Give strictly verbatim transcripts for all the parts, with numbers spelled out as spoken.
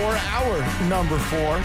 for hour number four.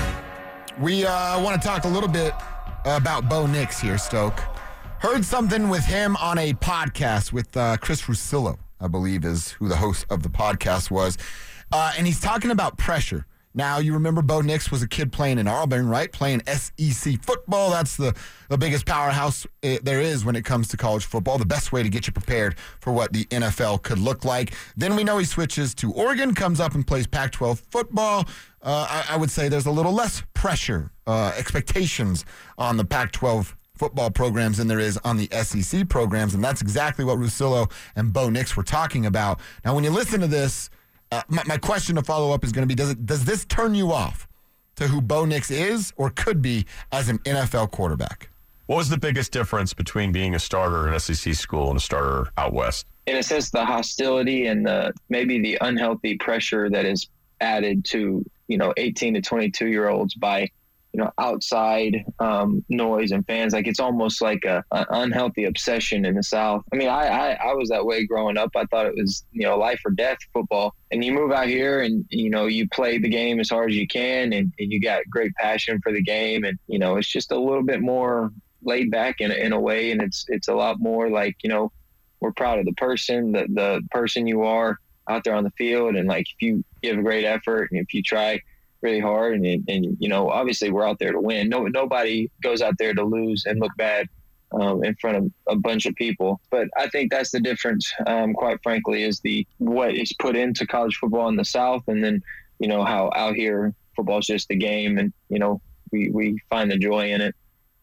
We uh, want to talk a little bit about Bo Nix here, Stoke. Heard something with him on a podcast with uh, Chris Russillo, I believe is who the host of the podcast was. Uh, and he's talking about pressure. Now, you remember Bo Nix was a kid playing in Auburn, right? Playing S E C football. That's the, the biggest powerhouse it, there is when it comes to college football. The best way to get you prepared for what the N F L could look like. Then we know he switches to Oregon, comes up and plays Pac twelve football. Uh, I, I would say there's a little less pressure, uh, expectations on the Pac twelve football programs than there is on the S E C programs, and that's exactly what Russillo and Bo Nix were talking about. Now, when you listen to this, Uh, my, my question to follow up is going to be, does it does this turn you off to who Bo Nix is or could be as an N F L quarterback? What was the biggest difference between being a starter in an S E C school and a starter out west? In a sense, the hostility and the maybe the unhealthy pressure that is added to, you know, eighteen to twenty-two year olds by, you know, outside um, noise and fans. Like, it's almost like a, an unhealthy obsession in the South. I mean, I, I, I was that way growing up. I thought it was, you know, life or death football. And you move out here and, you know, you play the game as hard as you can and, and you got great passion for the game. And, you know, it's just a little bit more laid back in, in a way. And it's, it's a lot more like, you know, we're proud of the person, the, the person you are out there on the field. And like, if you give a great effort and if you try really hard and, and, you know, obviously we're out there to win. No, nobody goes out there to lose and look bad um, in front of a bunch of people. But I think that's the difference, um, quite frankly, is the what is put into college football in the South, and then, you know, how out here football is just a game, and, you know, we, we find the joy in it.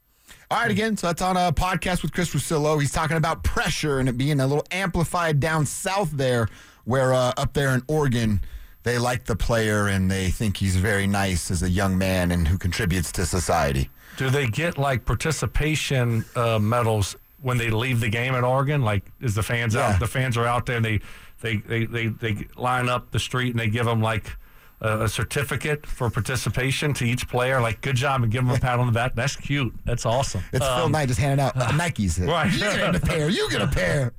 All right, again, so that's on a podcast with Chris Russillo. He's talking about pressure and it being a little amplified down south there, where uh, up there in Oregon, they like the player and they think he's very nice as a young man and who contributes to society. Do they get, like, participation uh, medals when they leave the game at Oregon? Like, is the fans Yeah. out? The fans are out there and they, they, they, they, they line up the street and they give them, like, a, a certificate for participation to each player. Like, good job, and give them a pat on the back. That's cute. That's awesome. It's um, Phil Knight just handing out uh, Nikes. Right. You get a pair. You get a pair.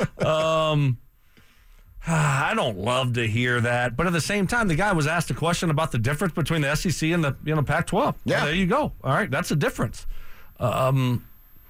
Um, I don't love to hear that, but at the same time, the guy was asked a question about the difference between the S E C and the you know Pac twelve. Yeah, well, there you go. All right, that's a difference. Um,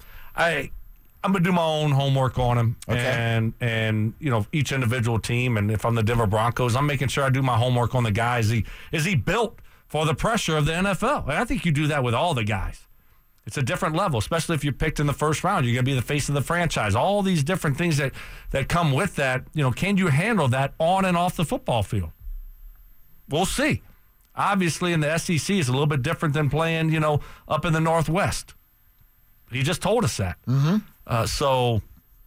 I I'm gonna do my own homework on him, okay. and and you know each individual team. And if I'm the Denver Broncos, I'm making sure I do my homework on the guy. Is he is he built for the pressure of the N F L? And I think you do that with all the guys. It's a different level, especially if you're picked in the first round. You're going to be the face of the franchise. All these different things that, that come with that. You know, can you handle that on and off the football field? We'll see. Obviously, in the S E C, it's a little bit different than playing, you know, up in the Northwest. He just told us that. Mm-hmm. Uh, so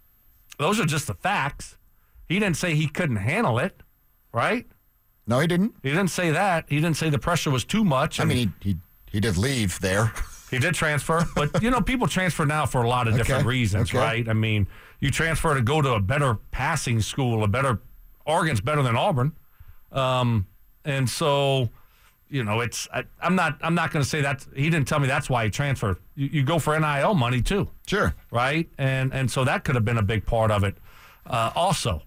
those are just the facts. He didn't say he couldn't handle it, right? No, he didn't. He didn't say that. He didn't say the pressure was too much. I mean, he, he, he did leave there. He did transfer, but, you know, people transfer now for a lot of different okay. reasons, okay. right? I mean, you transfer to go to a better passing school, a better – Oregon's better than Auburn. Um, and so, you know, it's I, – I'm not I'm not going to say that – he didn't tell me that's why he transferred. You, you go for N I L money too. Sure. Right? And and so that could have been a big part of it uh, also.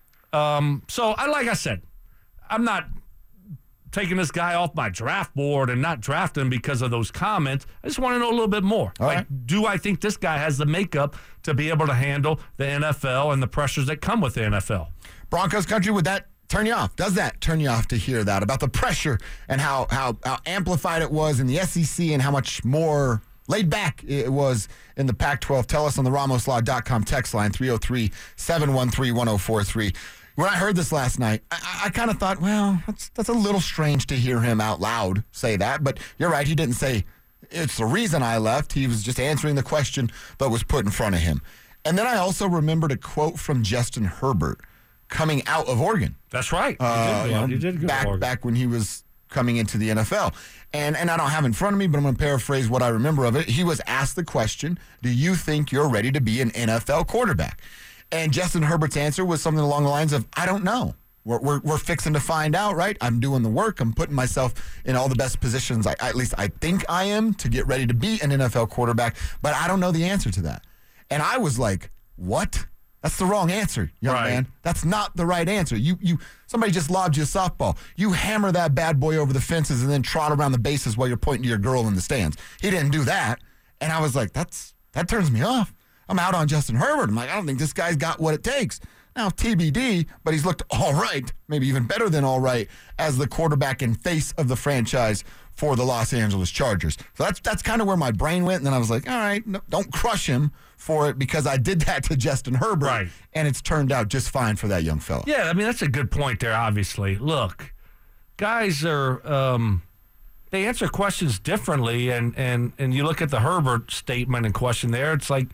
Um, so, I like I said, I'm not – taking this guy off my draft board and not drafting him because of those comments. I just want to know a little bit more. All like, right. do I think this guy has the makeup to be able to handle the N F L and the pressures that come with the N F L? Broncos country, would that turn you off? Does that turn you off to hear that about the pressure and how, how, how amplified it was in the S E C and how much more laid back it was in the Pac twelve? Tell us on the Ramos Law dot com text line, three oh three, seven one three, one oh four three. When I heard this last night, I, I kind of thought, well, that's that's a little strange to hear him out loud say that. But you're right. He didn't say, it's the reason I left. He was just answering the question that was put in front of him. And then I also remembered a quote from Justin Herbert coming out of Oregon. That's right. Uh, he did, you know, he did go back, to Oregon. back when he was coming into the N F L. And, and I don't have it in front of me, but I'm going to paraphrase what I remember of it. He was asked the question, do you think you're ready to be an N F L quarterback? And Justin Herbert's answer was something along the lines of, I don't know. We're, we're, we're fixing to find out, right? I'm doing the work. I'm putting myself in all the best positions, I, at least I think I am, to get ready to be an N F L quarterback. But I don't know the answer to that. And I was like, what? That's the wrong answer, young Right. man. That's not the right answer. You, you, somebody just lobbed you a softball. You hammer that bad boy over the fences and then trot around the bases while you're pointing to your girl in the stands. He didn't do that, and I was like, that's that turns me off. I'm out on Justin Herbert. I'm like, I don't think this guy's got what it takes. Now, T B D, but he's looked all right, maybe even better than all right, as the quarterback and face of the franchise for the Los Angeles Chargers. So that's that's kind of where my brain went, and then I was like, all right, no, don't crush him for it, because I did that to Justin Herbert, Right. and it's turned out just fine for that young fella. Yeah, I mean, that's a good point there, obviously. Look, guys are, um, they answer questions differently, and, and, and you look at the Herbert statement and question there, it's like,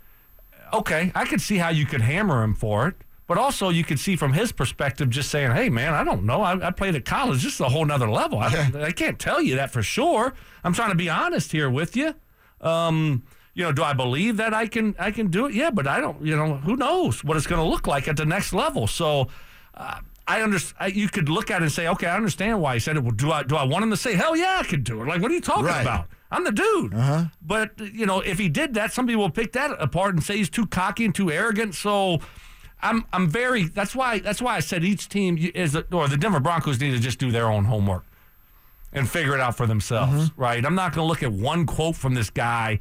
okay, I could see how you could hammer him for it, but also you could see from his perspective just saying, hey, man, I don't know. I, I played at college. This is a whole nother level. I, I can't tell you that for sure. I'm trying to be honest here with you. Um, you know, do I believe that I can I can do it? Yeah, but I don't, you know, who knows what it's going to look like at the next level. So uh, I understand. You could look at it and say, okay, I understand why he said it. Well, do I, do I want him to say, hell yeah, I could do it? Like, what are you talking Right. about? I'm the dude. Uh-huh. But, you know, if he did that, some people will pick that apart and say he's too cocky and too arrogant. So I'm I'm very, that's why that's why I said each team is, or the Denver Broncos need to just do their own homework and figure it out for themselves, Mm-hmm. right? I'm not going to look at one quote from this guy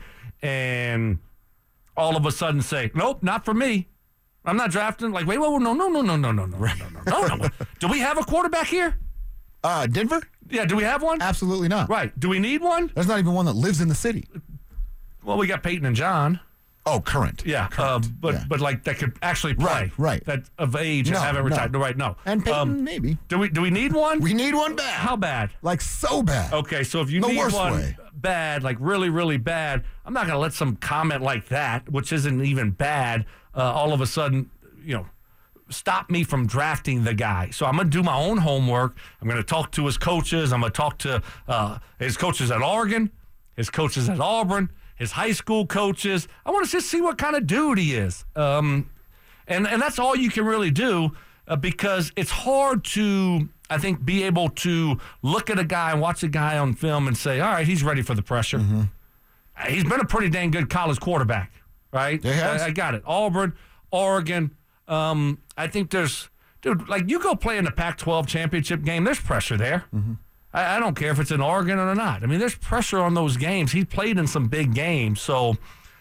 and all of a sudden say, nope, not for me. I'm not drafting. Like, wait, wait, wait, no, no, no, no, no, no, no, no, no, no, no. Do we have a quarterback here? Uh, Denver? Yeah, do we have one? Absolutely not. Right. Do we need one? There's not even one that lives in the city. Well, we got Peyton and John. Oh, current. Yeah, Current. uh, but Yeah. but like that could actually play. Right, right. That of age and No, haven't no. retired. No, right, no. And Peyton, Um, maybe. do we do we need one? We need one bad. How bad? Like, so bad. Okay, so if you The need worst one way. bad, like really, really bad, I'm not going to let some comment like that, which isn't even bad, uh, all of a sudden, you know, stop me from drafting the guy. So I'm going to do my own homework. I'm going to talk to his coaches. I'm going to talk to uh, his coaches at Oregon, his coaches at Auburn, his high school coaches. I want to just see what kind of dude he is. Um, and, and that's all you can really do uh, because it's hard to, I think, be able to look at a guy and watch a guy on film and say, all right, he's ready for the pressure. Mm-hmm. He's been a pretty dang good college quarterback, right? He has. I, I got it. Auburn, Oregon. Um, I think there's, dude, like you go play in the Pac twelve championship game, there's pressure there. Mm-hmm. I, I don't care if it's in Oregon or not. I mean, there's pressure on those games. He played in some big games, so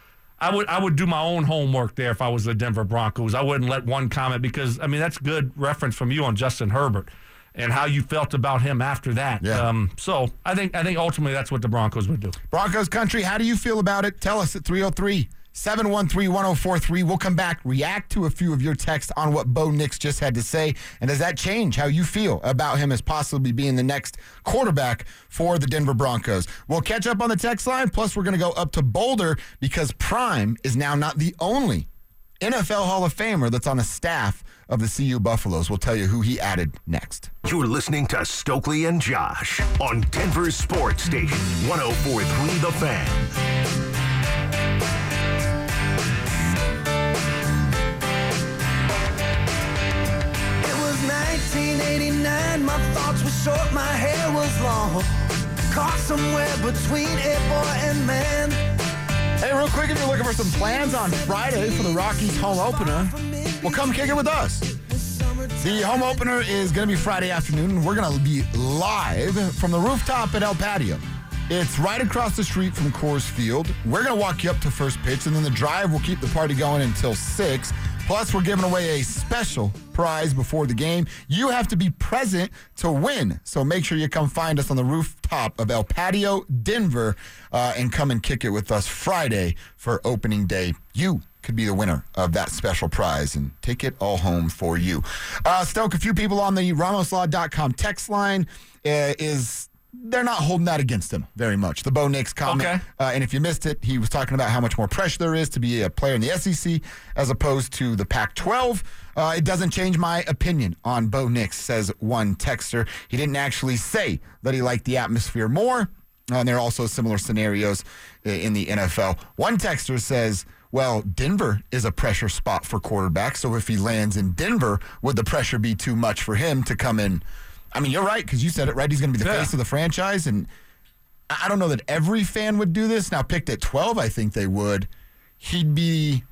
I would I would do my own homework there if I was the Denver Broncos. I wouldn't let one comment because, I mean, that's good reference from you on Justin Herbert and how you felt about him after that. Yeah. Um, so I think I think ultimately that's what the Broncos would do. Broncos country, how do you feel about it? Tell us at three oh three, seven one three, one oh four three. We'll come back, react to a few of your texts on what Bo Nix just had to say. And does that change how you feel about him as possibly being the next quarterback for the Denver Broncos? We'll catch up on the text line. Plus, we're going to go up to Boulder because Prime is now not the only N F L Hall of Famer that's on the staff of the C U Buffaloes. We'll tell you who he added next. You're listening to Stokely and Josh on Denver Sports Station one oh four point three The Fan. nineteen eighty-nine, my thoughts were short, my hair was long. Caught somewhere between a boy and man. Hey, real quick, if you're looking for some plans on Friday for the Rockies home opener, well, come kick it with us. The home opener is going to be Friday afternoon. We're going to be live from the rooftop at El Patio. It's right across the street from Coors Field. We're going to walk you up to first pitch, and then the drive will keep the party going until six. Plus, we're giving away a special prize before the game. You have to be present to win. So make sure you come find us on the rooftop of El Patio, Denver, uh, and come and kick it with us Friday for opening day. You could be the winner of that special prize and take it all home for you. Uh, Stoke, a few people on the Ramos Law dot com text line uh, is... They're not holding that against him very much. The Bo Nix comment. Okay. Uh, and if you missed it, he was talking about how much more pressure there is to be a player in the S E C as opposed to the Pac twelve. Uh, it doesn't change my opinion on Bo Nix, says one texter. He didn't actually say that he liked the atmosphere more. Uh, and there are also similar scenarios in the N F L. One texter says, well, Denver is a pressure spot for quarterbacks. So if he lands in Denver, would the pressure be too much for him to come in? I mean, you're right, because you said it, right? He's going to be the Yeah. face of the franchise, and I don't know that every fan would do this. Now, picked at twelve, I think they would. He'd be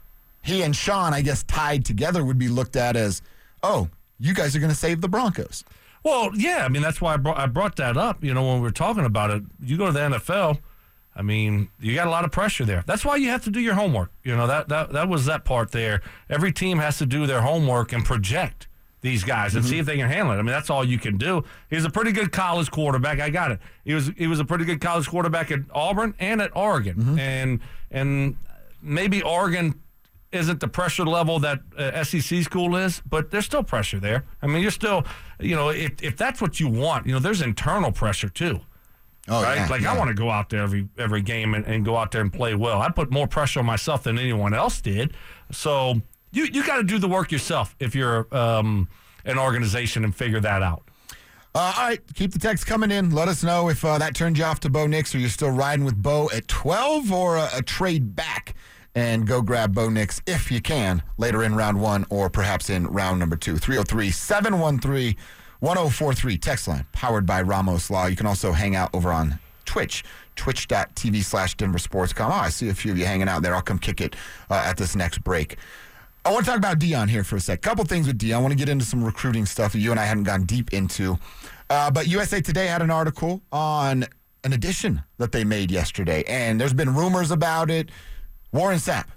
he and Sean, I guess, tied together would be looked at as, oh, you guys are going to save the Broncos. Well, yeah, I mean, that's why I brought, I brought that up, you know, when we were talking about it. You go to the N F L, I mean, you got a lot of pressure there. That's why you have to do your homework. You know, that that, that was that part there. Every team has to do their homework and project these guys and mm-hmm. see if they can handle it. I mean, that's all you can do. He's a pretty good college quarterback. I got it. He was he was a pretty good college quarterback at Auburn and at Oregon. Mm-hmm. And and maybe Oregon isn't the pressure level that uh, S E C school is, but there's still pressure there. I mean, you're still, you know, if if that's what you want, you know, there's internal pressure too. Oh, right? Yeah, like yeah. I want to go out there every every game and, and go out there and play well. I put more pressure on myself than anyone else did. So you you got to do the work yourself if you're um, an organization and figure that out. Uh, all right, keep the text coming in. Let us know if uh, that turned you off to Bo Nix or you're still riding with Bo at twelve or a, a trade back and go grab Bo Nix if you can later in round one or perhaps in round number two. three oh three, seven one three, one oh four three text line powered by Ramos Law. You can also hang out over on Twitch, twitch.tv slash Denver Sports dot com. Oh, I see a few of you hanging out there. I'll come kick it uh, at this next break. I want to talk about Deion here for a sec. Couple things with Deion. I want to get into some recruiting stuff that you and I hadn't gone deep into. Uh, but U S A Today had an article on an addition that they made yesterday, and there's been rumors about it. Warren Sapp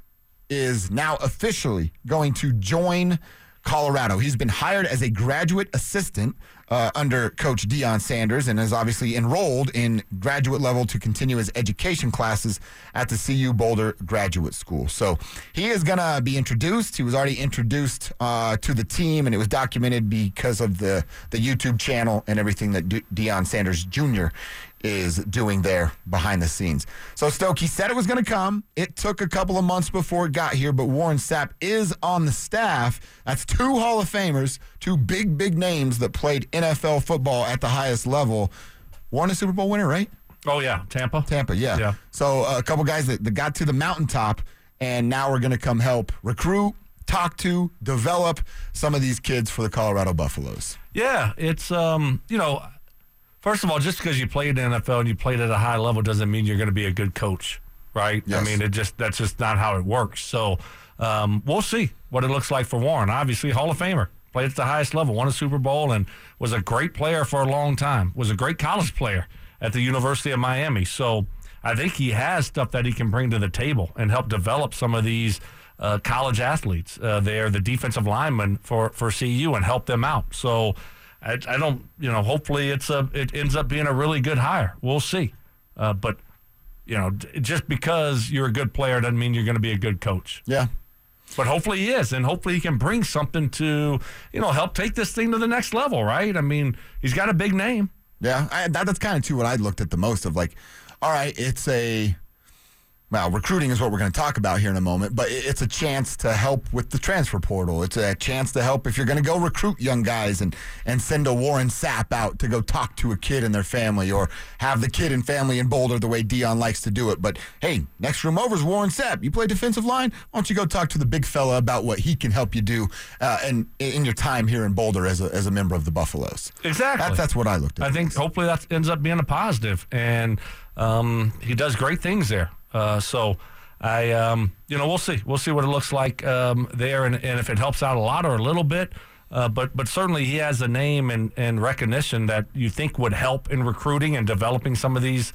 is now officially going to join Colorado. He's been hired as a graduate assistant uh, under Coach Deion Sanders and is obviously enrolled in graduate level to continue his education classes at the C U Boulder Graduate School. So he is going to be introduced. He was already introduced uh, to the team, and it was documented because of the, the YouTube channel and everything that De- Deion Sanders Junior is doing there behind the scenes. So Stoke, he said it was going to come. It took a couple of months before it got here, but Warren Sapp is on the staff. That's two Hall of Famers, two big, big names that played N F L football at the highest level. Warren a Super Bowl winner, right? Oh, yeah. Tampa? Tampa, yeah. Yeah. So uh, a couple guys that, that got to the mountaintop, and now we're going to come help recruit, talk to, develop some of these kids for the Colorado Buffaloes. Yeah, it's, um, you know, first of all, just because you played in the N F L and you played at a high level doesn't mean you're going to be a good coach, right? Yes. I mean, it just that's just not how it works. So um, we'll see what it looks like for Warren. Obviously, Hall of Famer, played at the highest level, won a Super Bowl, and was a great player for a long time. Was a great college player at the University of Miami. So I think he has stuff that he can bring to the table and help develop some of these uh, college athletes. Uh, they're the defensive linemen for, for C U and help them out. So I, I don't, you know, hopefully it's a, it ends up being a really good hire. We'll see. Uh, but, you know, just because you're a good player doesn't mean you're going to be a good coach. Yeah. But hopefully he is, and hopefully he can bring something to, you know, help take this thing to the next level, right? I mean, he's got a big name. Yeah, I, that, that's kind of, too, what I looked at the most of, like, all right, it's a, well, recruiting is what we're going to talk about here in a moment, but it's a chance to help with the transfer portal. It's a chance to help if you're going to go recruit young guys and, and send a Warren Sapp out to go talk to a kid and their family, or have the kid and family in Boulder the way Deion likes to do it. But, hey, next room over is Warren Sapp. You play defensive line? Why don't you go talk to the big fella about what he can help you do uh, in, in your time here in Boulder as a, as a member of the Buffaloes? Exactly. That's, that's what I looked at. I think hopefully that ends up being a positive, and um, he does great things there. Uh, so, I, um, you know, we'll see. We'll see what it looks like um, there, and, and if it helps out a lot or a little bit. Uh, but but certainly he has a name and, and recognition that you think would help in recruiting and developing some of these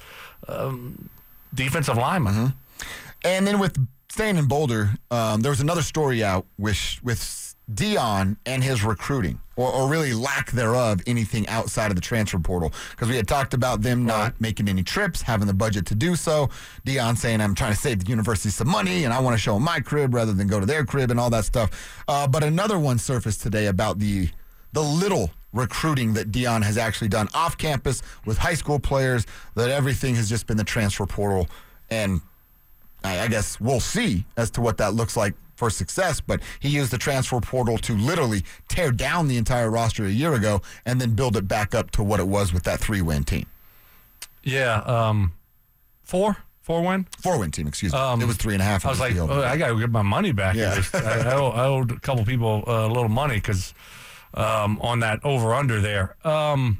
um, defensive linemen. Mm-hmm. And then with staying in Boulder, um, there was another story out with with Deion and his recruiting, or, or really lack thereof, anything outside of the transfer portal. Because we had talked about them not Right. making any trips, having the budget to do so. Deion saying, I'm trying to save the university some money, and I want to show them my crib rather than go to their crib and all that stuff. Uh, but another one surfaced today about the the little recruiting that Deion has actually done off campus with high school players, that everything has just been the transfer portal. And I, I guess we'll see as to what that looks like for success, but he used the transfer portal to literally tear down the entire roster a year ago and then build it back up to what it was with that three-win team. Yeah, um, four, four win. Four-win team, excuse me. Um, it was three and a half. I was like, the oh, I got to get my money back. Yeah. I, I, owe, I owed a couple people uh, a little money because um, on that over-under there. Um,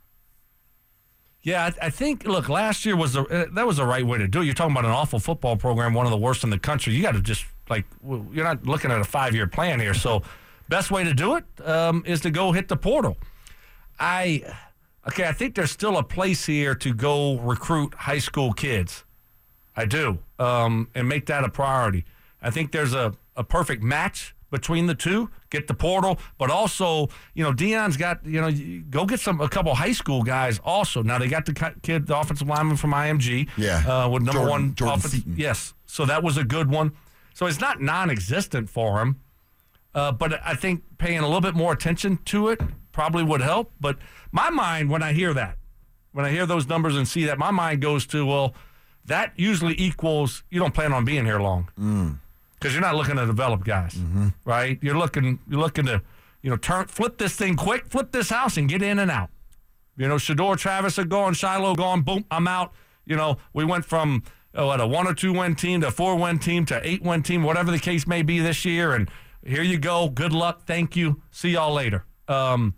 yeah, I, I think, look, last year was the, uh, that was the right way to do it. You're talking about an awful football program, one of the worst in the country. You got to just like well, you're not looking at a five-year plan here. So best way to do it um, is to go hit the portal. I okay, I think there's still a place here to go recruit high school kids. I do, um, and make that a priority. I think there's a, a perfect match between the two. Get the portal, but also, you know, Deion's got, you know, go get some a couple high school guys also. Now they got the kid, the offensive lineman from I M G, yeah, uh, with number Jordan, one Jordan offensive. Seaton. Yes, so that was a good one. So it's not non-existent for him, uh, but I think paying a little bit more attention to it probably would help. But my mind, when I hear that, when I hear those numbers and see that, my mind goes to, well, that usually equals you don't plan on being here long because mm. you're not looking to develop guys, mm-hmm. right? You're looking, you're looking to, you know, turn, flip this thing quick, flip this house, and get in and out. You know, Shedeur, Travis are gone, Shiloh gone, boom, I'm out. You know, we went from oh, what, a one or two win team to a four win team to eight win team, whatever the case may be this year. And here you go. Good luck. Thank you. See y'all later. Um,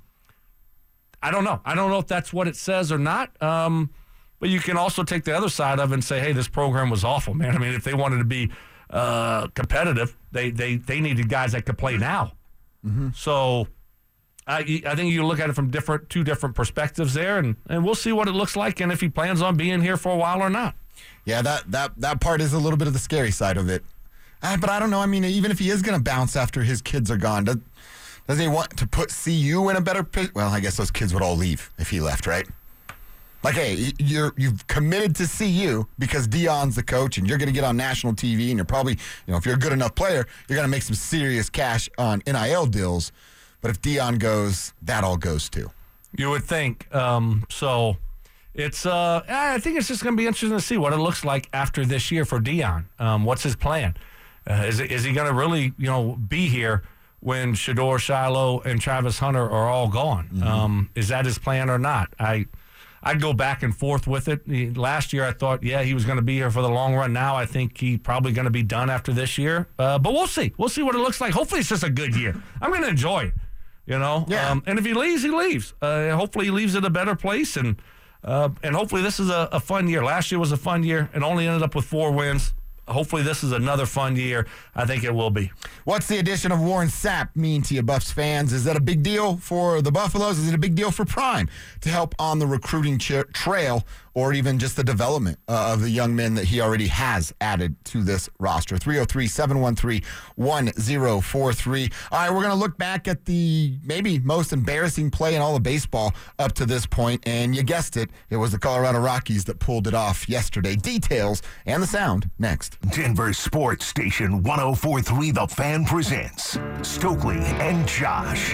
I don't know. I don't know if that's what it says or not. Um, But you can also take the other side of it and say, hey, this program was awful, man. I mean, if they wanted to be uh, competitive, they, they they needed guys that could play now. Mm-hmm. So I I think you look at it from different two different perspectives there, and, and we'll see what it looks like and if he plans on being here for a while or not. Yeah, that that, that part is a little bit of the scary side of it. Uh, but I don't know. I mean, even if he is going to bounce after his kids are gone, does, does he want to put C U in a better position? Well, I guess those kids would all leave if he left, right? Like, hey, you're, you've committed to C U because Deion's the coach, and you're going to get on national T V, and you're probably, you know, if you're a good enough player, you're going to make some serious cash on N I L deals. But if Deion goes, that all goes too. You would think. Um, so it's, uh, I think it's just going to be interesting to see what it looks like after this year for Deion. Um, what's his plan? Uh, is, is he going to really, you know, be here when Shedeur, Shiloh, and Travis Hunter are all gone? Mm-hmm. Um, is that his plan or not? I. I'd go back and forth with it. He, last year, I thought, yeah, he was going to be here for the long run. Now I think he's probably going to be done after this year. Uh, but we'll see. We'll see what it looks like. Hopefully it's just a good year. I'm going to enjoy it, you know. Yeah. Um, and if he leaves, he leaves. Uh, hopefully he leaves in a better place. And uh, and hopefully this is a, a fun year. Last year was a fun year and only ended up with four wins. Hopefully this is another fun year. I think it will be. What's the addition of Warren Sapp mean to you Buffs fans? Is that a big deal for the Buffaloes? Is it a big deal for Prime to help on the recruiting tra- trail or even just the development uh, of the young men that he already has added to this roster? three oh three, seven one three, one oh four three. All right, we're going to look back at the maybe most embarrassing play in all of baseball up to this point, and you guessed it, it was the Colorado Rockies that pulled it off yesterday. Details and the sound next. Denver Sports Station one oh four point three The Fan presents Stokely and Josh.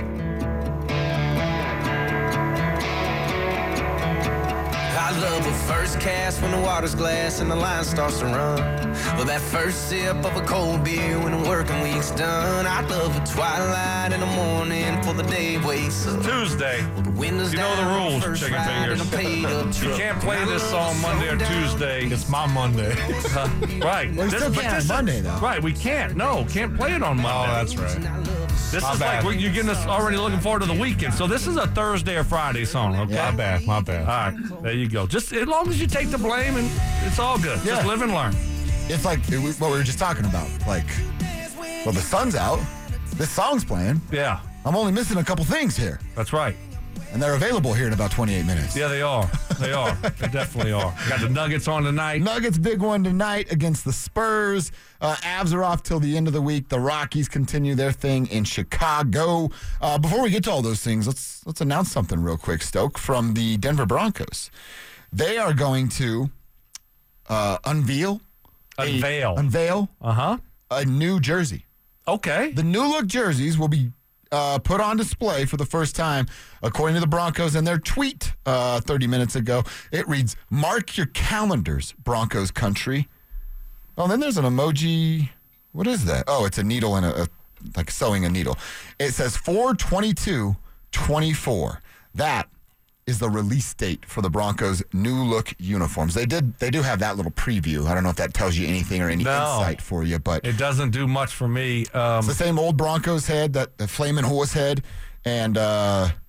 I love a first cast when the water's glass and the line starts to run. Well, that first sip of a cold beer when the working week's done. I love a twilight in the morning for the day wakes up. Tuesday. Well, the windows you know the down, rules, first chicken ride in a paid up fingers. You truck. can't play this song Monday or Tuesday. It's my Monday. Uh, right. Well, we This- still but can't this on is- Monday, though. Right, we can't. No, can't play it on Monday. Oh, that's right. This My is bad. like we're, you're getting us already looking forward to the weekend. So this is a Thursday or Friday song, okay? Yeah. My bad. My bad. All right, there you go. Just as long as you take the blame and it's all good. Yeah. Just live and learn. It's like it was what we were just talking about. Like, well, the sun's out. This song's playing. Yeah, I'm only missing a couple things here. that's right. And they're available here in about twenty-eight minutes. Yeah, they are. They are. They definitely are. Got the Nuggets on tonight. Nuggets, big one tonight against the Spurs. Uh, Avs are off till the end of the week. The Rockies continue their thing in Chicago. Uh, before we get to all those things, let's let's announce something real quick, Stoke, from the Denver Broncos. They are going to uh, unveil, a- Unveil. unveil Uh huh. a new jersey. Okay. The new look jerseys will be uh, put on display for the first time, according to the Broncos and their tweet uh, thirty minutes ago. It reads, "Mark your calendars, Broncos country." Oh, then there's an emoji. What is that? Oh, it's a needle and a, a like sewing a needle. It says four twenty-two twenty-four. That is the release date for the Broncos' new look uniforms. They did. They do have that little preview. I don't know if that tells you anything or any No. insight for you, but It doesn't do much for me. Um, it's the same old Broncos head, that the flaming horse head, and uh,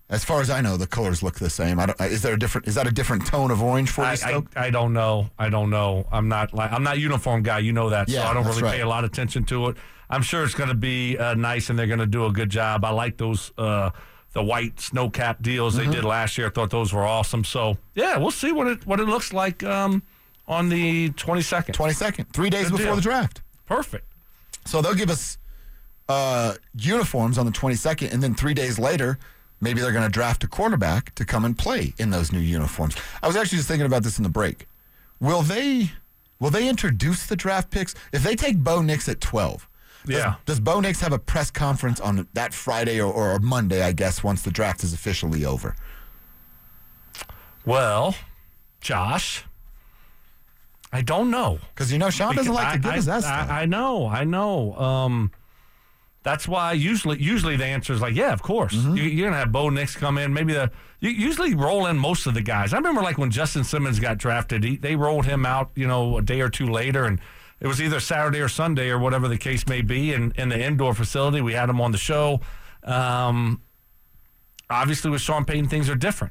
As far as I know, the colors look the same. I don't, is there a different? Is that a different tone of orange for you, I, Stoke? I, I don't know. I don't know. I'm not like I'm not a uniform guy. You know that, Yeah, so I don't that's really right. pay a lot of attention to it. I'm sure it's going to be uh, nice, and they're going to do a good job. I like those uh, the white snow cap deals Mm-hmm. they did last year. I thought those were awesome. So yeah, we'll see what it what it looks like um, on the twenty-second. twenty-second, three days Good before deal. the draft. Perfect. So they'll give us uh, uniforms on the twenty-second, and then three days later, maybe they're going to draft a quarterback to come and play in those new uniforms. I was actually just thinking about this in the break. Will they will they introduce the draft picks? If they take Bo Nix at twelve, does, Yeah. does Bo Nix have a press conference on that Friday or, or Monday, I guess, once the draft is officially over? Well, Josh, I don't know. Because, you know, Sean doesn't like to give I, us that I, stuff. I, I know, I know. Um, that's why usually usually the answer is like, yeah, of course. Mm-hmm. You, you're gonna have Bo Nix come in. Maybe the you usually roll in most of the guys. I remember like when Justin Simmons got drafted, he, they rolled him out, you know, a day or two later, and it was either Saturday or Sunday or whatever the case may be. And in the indoor facility, we had him on the show. Um, obviously, with Sean Payton, things are different.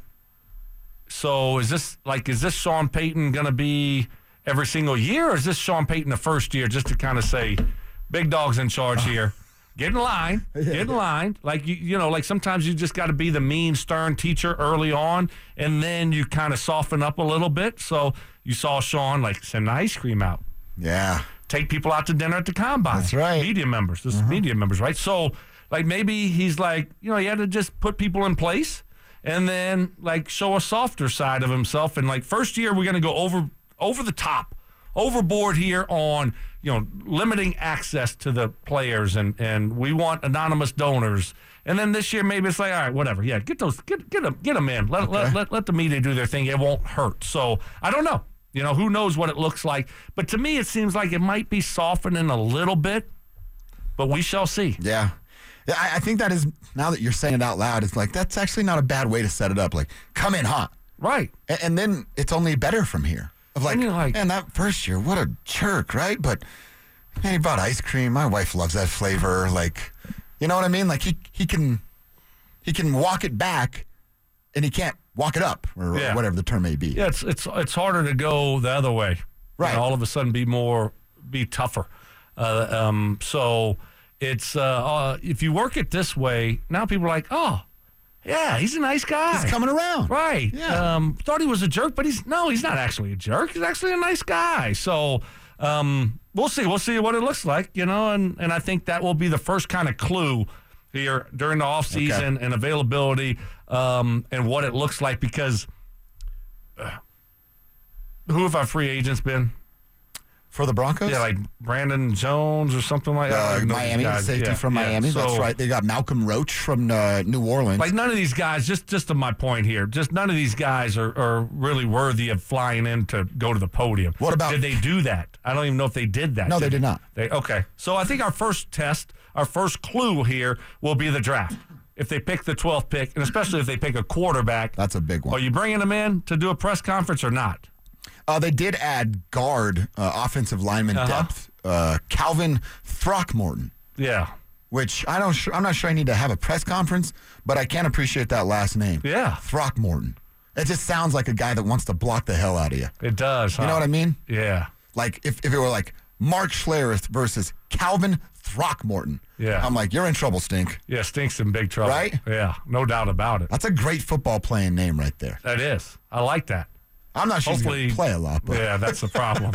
So is this like is this Sean Payton gonna be every single year, or is this Sean Payton the first year just to kind of say, big dog's in charge here? Get in line. Get in line. Like, you you know, like sometimes you just got to be the mean, stern teacher early on, and then you kind of soften up a little bit. So you saw Sean, like, send the ice cream out. Yeah. Take people out to dinner at the combine. That's right. Media members. This is media members, right? So, like, maybe he's like, you know, he had to just put people in place and then, like, show a softer side of himself. And, like, first year we're going to go over over the top, overboard here on, you know, limiting access to the players, and, and we want anonymous donors. And then this year maybe it's like, all right, whatever. Yeah, get those, get get them, get them in. Let, let, let, let the media do their thing. It won't hurt. So I don't know. You know, who knows what it looks like. But to me, it seems like it might be softening a little bit, but we shall see. Yeah. Yeah, I, I think that is, now that you're saying it out loud, it's like, that's actually not a bad way to set it up. Like, come in hot. Right. And, and then it's only better from here. Of like, And you're like- man, that first year, what a jerk, right? But, man, he brought ice cream. My wife loves that flavor. Like, you know what I mean? Like, he, he can he can walk it back, and he can't walk it up, or Yeah. whatever the term may be. Yeah, it's it's it's harder to go the other way. Right. You know, all of a sudden be more, be tougher. Uh, um, so it's, uh, uh, if you work it this way, now people are like, oh, yeah, he's a nice guy. He's coming around. Right. Yeah. Um, thought he was a jerk, but he's no, he's not actually a jerk. He's actually a nice guy. So um, we'll see. We'll see what it looks like, you know, and, and I think that will be the first kind of clue here during the offseason Okay. and availability um, and what it looks like, because uh, who have our free agents been? For the Broncos? Yeah, like Brandon Jones or something like that. I Uh, don't know these Miami, guys. safety Yeah, from yeah. Miami. That's So- right. They got Malcolm Roach from uh, New Orleans. Like, none of these guys, just just to my point here, just none of these guys are, are really worthy of flying in to go to the podium. What about- Did they do that? I don't even know if they did that. No, they did not. They Okay. So I think our first test, our first clue here will be the draft. If they pick the twelfth pick, and especially if they pick a quarterback, That's a big one. are you bringing them in to do a press conference or not? Uh, they did add guard, uh, offensive lineman Uh-huh. depth, uh, Calvin Throckmorton, Yeah. which I don't. I'm not sure I need to have a press conference, but I can appreciate that last name. Yeah. Throckmorton. It just sounds like a guy that wants to block the hell out of you. It does. You know what I mean? Yeah. Like if, if it were like Mark Schlereth versus Calvin Throckmorton. Yeah. I'm like, you're in trouble, Stink. Yeah, Stink's in big trouble. Right? Yeah, no doubt about it. That's a great football playing name right there. That is. I like that. I'm not sure he's Hopefully, going to play a lot, but yeah, that's the problem.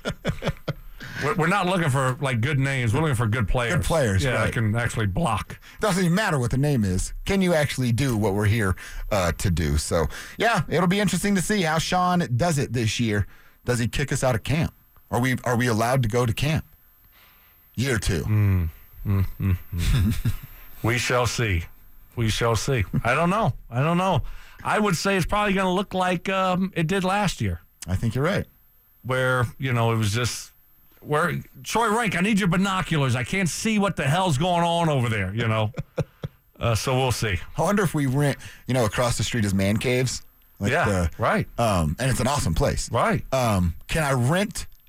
we're, we're not looking for like good names. We're looking for good players. Good players, yeah, right. that can actually block. it doesn't even matter what the name is. Can you actually do what we're here uh, to do? So, yeah, it'll be interesting to see how Sean does it this year. Does he kick us out of camp? Are we are we allowed to go to camp? Year two. Mm, mm, mm, mm. We shall see. We shall see. I don't know. I don't know. I would say it's probably going to look like um, it did last year, I think you're right. where, you know, it was just where Troy Rank, I need your binoculars. I can't see what the hell's going on over there, you know. uh, so we'll see. I wonder if we rent, you know, across the street is man caves. Like Yeah, the- right. Um, and it's an awesome place. Right. Um, can I rent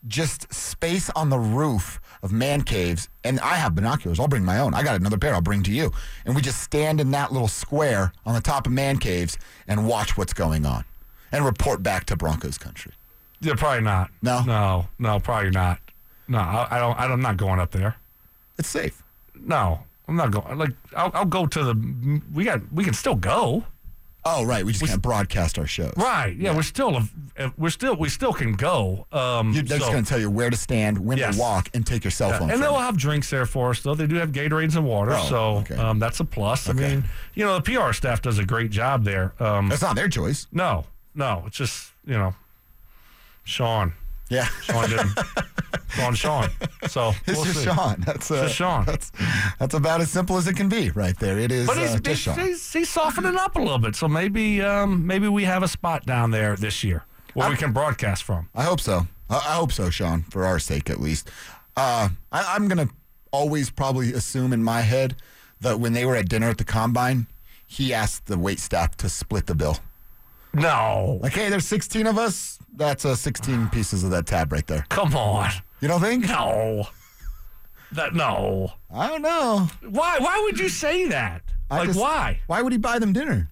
just space on the roof of man caves, and I have binoculars. I'll bring my own. I got another pair I'll bring to you. And we just stand in that little square on the top of man caves and watch what's going on and report back to Broncos country. Yeah, probably not. No? No, no, probably not. No, I, I don't. I'm not going up there. It's safe. No, I'm not going. Like, I'll, I'll go to the. We got. We can still go. Oh, right. We just we, can't broadcast our shows. Right. Yeah, yeah. We're still. A, we're still. We still can go. Um, You're, they're so, just going to tell you where to stand, when yes. to walk, and take your cell phone. Yeah. And they'll have drinks there for us, though. They do have Gatorades and water, oh, so okay. um, that's a plus. Okay. I mean, you know, the P R staff does a great job there. Um, that's not their choice. No, no. It's just you know, Sean. Yeah. Sean didn't. Sean, Sean. So it's we'll just see. Sean. That's uh, just Sean. That's that's about as simple as it can be, right there. It is. But he's, uh, just he's, Sean. he's, he's softening up a little bit, so maybe um, maybe we have a spot down there this year where I, we can broadcast from. I hope so. I, I hope so, Sean, for our sake at least. Uh, I, I'm gonna always probably assume in my head that when they were at dinner at the combine, he asked the wait staff to split the bill. No. Like, hey, there's sixteen of us. That's uh, sixteen pieces of that tab right there. Come on. You don't think? No. That no. I don't know. Why? Why would you say that? I like, just, why? Why would he buy them dinner?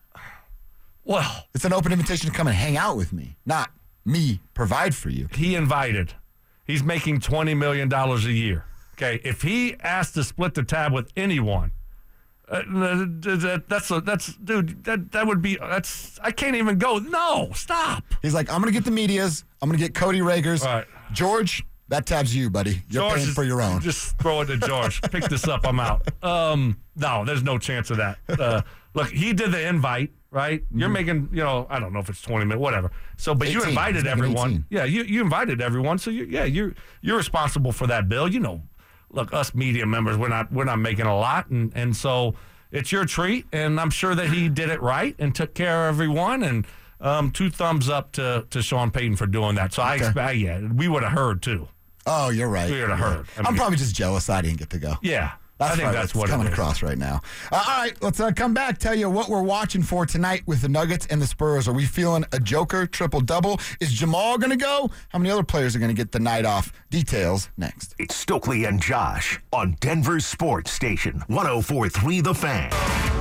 Well, it's an open invitation to come and hang out with me, not me provide for you. He invited. He's making twenty million dollars a year. Okay, if he asked to split the tab with anyone, uh, that, that's a, that's dude. That that would be that's. I can't even go. No, stop. He's like, I'm gonna get the medias. I'm gonna get Cody Rager's. All right. George, that tab's you, buddy. You're George paying is, for your own. Just throw it to George. Pick this up. I'm out. Um, no, there's no chance of that. Uh, look, he did the invite, right? Mm-hmm. You're making, you know, I don't know if it's twenty minutes, whatever. So, but you invited everyone. eighteen. Yeah, you you invited everyone. So you, yeah, you're you're responsible for that bill. You know, look, us media members, we're not we're not making a lot, and and so it's your treat. And I'm sure that he did it right and took care of everyone. And um, two thumbs up to to Sean Payton for doing that. So okay. I expect, yeah, we would have heard too. Oh, you're right. We would have heard. I mean, I'm probably just jealous I didn't get to go. Yeah. That's I think that's what coming it is. across right now. Uh, all right, let's uh, come back, tell you what we're watching for tonight with the Nuggets and the Spurs. Are we feeling a Joker triple-double? Is Jamal going to go? How many other players are going to get the night off? Details next. It's Stokely and Josh on Denver's Sports Station, one oh four point three The Fan.